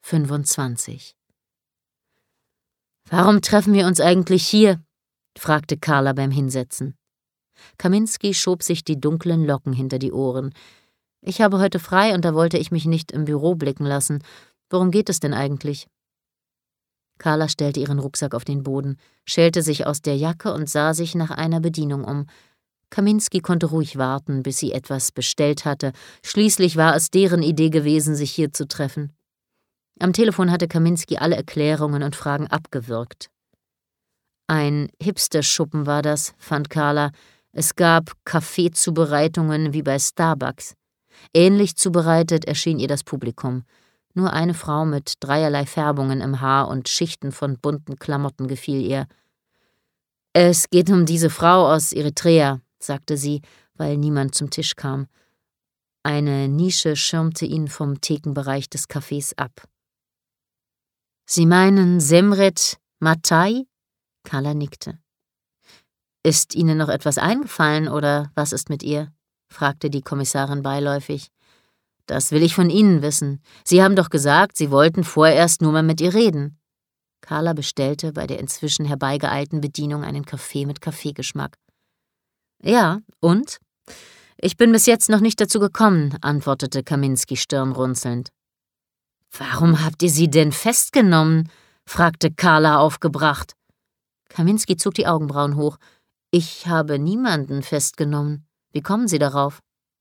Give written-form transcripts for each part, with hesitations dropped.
25. »Warum treffen wir uns eigentlich hier?« fragte Carla beim Hinsetzen. Kaminski schob sich die dunklen Locken hinter die Ohren. »Ich habe heute frei und da wollte ich mich nicht im Büro blicken lassen. Worum geht es denn eigentlich?« Carla stellte ihren Rucksack auf den Boden, schälte sich aus der Jacke und sah sich nach einer Bedienung um. Kaminski konnte ruhig warten, bis sie etwas bestellt hatte. Schließlich war es deren Idee gewesen, sich hier zu treffen. Am Telefon hatte Kaminski alle Erklärungen und Fragen abgewürgt. Ein Hipsterschuppen war das, fand Carla. Es gab Kaffeezubereitungen wie bei Starbucks. Ähnlich zubereitet erschien ihr das Publikum. Nur eine Frau mit dreierlei Färbungen im Haar und Schichten von bunten Klamotten gefiel ihr. »Es geht um diese Frau aus Eritrea«, sagte sie, weil niemand zum Tisch kam. Eine Nische schirmte ihn vom Thekenbereich des Cafés ab. »Sie meinen Semret Matai?« Carla nickte. »Ist Ihnen noch etwas eingefallen, oder was ist mit ihr?« fragte die Kommissarin beiläufig. »Das will ich von Ihnen wissen. Sie haben doch gesagt, Sie wollten vorerst nur mal mit ihr reden.« Carla bestellte bei der inzwischen herbeigeeilten Bedienung einen Kaffee mit Kaffeegeschmack. »Ja, und? Ich bin bis jetzt noch nicht dazu gekommen«, antwortete Kaminski stirnrunzelnd. »Warum habt ihr sie denn festgenommen?« fragte Carla aufgebracht. Kaminski zog die Augenbrauen hoch. »Ich habe niemanden festgenommen. Wie kommen Sie darauf?«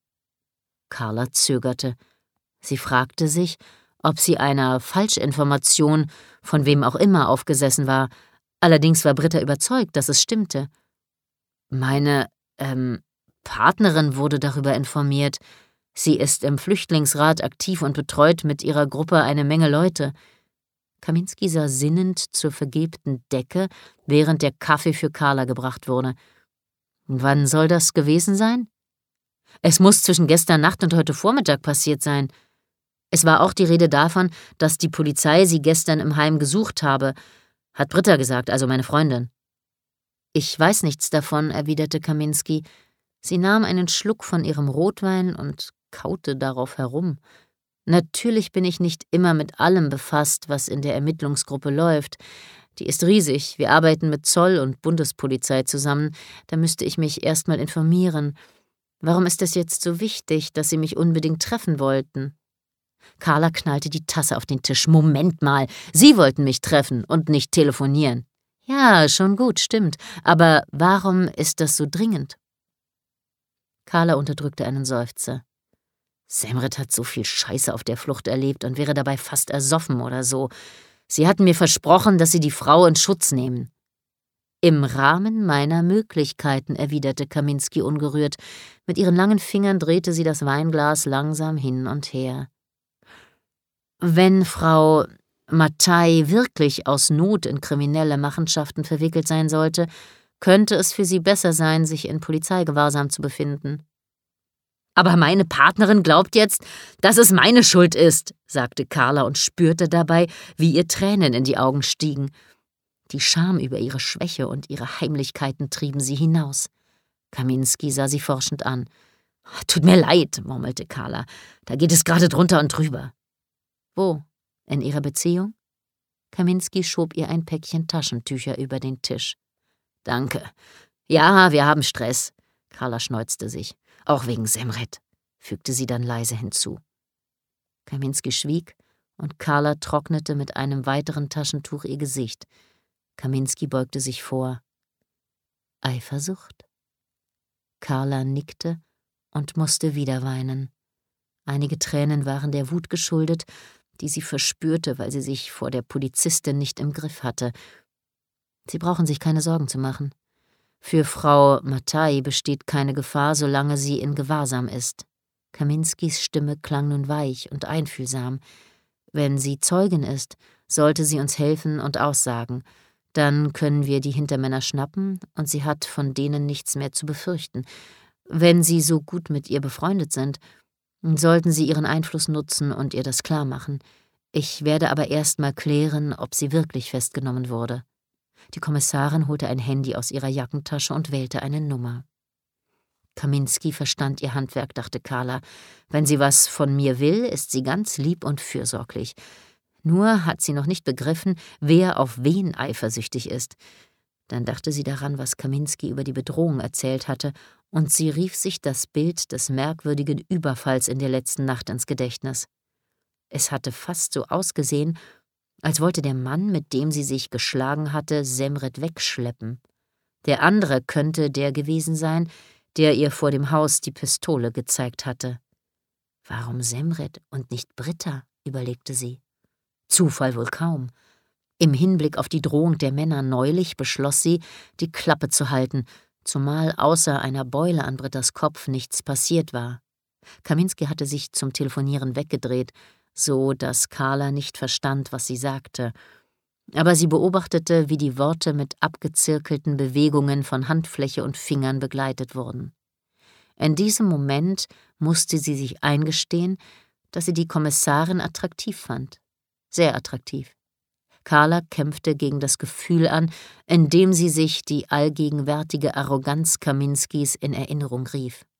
Carla zögerte. Sie fragte sich, ob sie einer Falschinformation von wem auch immer aufgesessen war. Allerdings war Britta überzeugt, dass es stimmte. »Meine, Partnerin wurde darüber informiert. Sie ist im Flüchtlingsrat aktiv und betreut mit ihrer Gruppe eine Menge Leute.« Kaminski sah sinnend zur vergilbten Decke, während der Kaffee für Carla gebracht wurde. »Wann soll das gewesen sein?« »Es muss zwischen gestern Nacht und heute Vormittag passiert sein. Es war auch die Rede davon, dass die Polizei sie gestern im Heim gesucht habe, hat Britta gesagt, also meine Freundin.« »Ich weiß nichts davon«, erwiderte Kaminski. Sie nahm einen Schluck von ihrem Rotwein und kaute darauf herum. »Natürlich bin ich nicht immer mit allem befasst, was in der Ermittlungsgruppe läuft. Die ist riesig, wir arbeiten mit Zoll und Bundespolizei zusammen, da müsste ich mich erst mal informieren. Warum ist es jetzt so wichtig, dass Sie mich unbedingt treffen wollten?« Carla knallte die Tasse auf den Tisch. »Moment mal, Sie wollten mich treffen und nicht telefonieren.« »Ja, schon gut, stimmt. Aber warum ist das so dringend?« Carla unterdrückte einen Seufzer. Semret hat so viel Scheiße auf der Flucht erlebt und wäre dabei fast ersoffen oder so. Sie hatten mir versprochen, dass sie die Frau in Schutz nehmen. »Im Rahmen meiner Möglichkeiten«, erwiderte Kaminski ungerührt. Mit ihren langen Fingern drehte sie das Weinglas langsam hin und her. »Wenn Frau Matai wirklich aus Not in kriminelle Machenschaften verwickelt sein sollte, könnte es für sie besser sein, sich in Polizeigewahrsam zu befinden.« »Aber meine Partnerin glaubt jetzt, dass es meine Schuld ist«, sagte Carla und spürte dabei, wie ihr Tränen in die Augen stiegen. Die Scham über ihre Schwäche und ihre Heimlichkeiten trieben sie hinaus. Kaminski sah sie forschend an. »Tut mir leid«, murmelte Carla, »da geht es gerade drunter und drüber.« »Wo? In Ihrer Beziehung?« Kaminski schob ihr ein Päckchen Taschentücher über den Tisch. »Danke. Ja, wir haben Stress.« Carla schneuzte sich. »Auch wegen Semret«, fügte sie dann leise hinzu. Kaminski schwieg und Carla trocknete mit einem weiteren Taschentuch ihr Gesicht. Kaminski beugte sich vor. »Eifersucht?« Carla nickte und musste wieder weinen. Einige Tränen waren der Wut geschuldet, die sie verspürte, weil sie sich vor der Polizistin nicht im Griff hatte. Sie brauchen sich keine Sorgen zu machen. Für Frau Matai besteht keine Gefahr, solange sie in Gewahrsam ist. Kaminskis Stimme klang nun weich und einfühlsam. Wenn sie Zeugin ist, sollte sie uns helfen und aussagen. Dann können wir die Hintermänner schnappen und sie hat von denen nichts mehr zu befürchten. Wenn sie so gut mit ihr befreundet sind, sollten sie ihren Einfluss nutzen und ihr das klarmachen. Ich werde aber erst mal klären, ob sie wirklich festgenommen wurde. Die Kommissarin holte ein Handy aus ihrer Jackentasche und wählte eine Nummer. Kaminski verstand ihr Handwerk, dachte Carla. Wenn sie was von mir will, ist sie ganz lieb und fürsorglich. Nur hat sie noch nicht begriffen, wer auf wen eifersüchtig ist. Dann dachte sie daran, was Kaminski über die Bedrohung erzählt hatte, und sie rief sich das Bild des merkwürdigen Überfalls in der letzten Nacht ins Gedächtnis. Es hatte fast so ausgesehen, als wollte der Mann, mit dem sie sich geschlagen hatte, Semret wegschleppen. Der andere könnte der gewesen sein, der ihr vor dem Haus die Pistole gezeigt hatte. Warum Semret und nicht Britta, überlegte sie. Zufall wohl kaum. Im Hinblick auf die Drohung der Männer neulich beschloss sie, die Klappe zu halten, zumal außer einer Beule an Brittas Kopf nichts passiert war. Kaminski hatte sich zum Telefonieren weggedreht, so dass Carla nicht verstand, was sie sagte. Aber sie beobachtete, wie die Worte mit abgezirkelten Bewegungen von Handfläche und Fingern begleitet wurden. In diesem Moment musste sie sich eingestehen, dass sie die Kommissarin attraktiv fand. Sehr attraktiv. Carla kämpfte gegen das Gefühl an, indem sie sich die allgegenwärtige Arroganz Kaminskis in Erinnerung rief.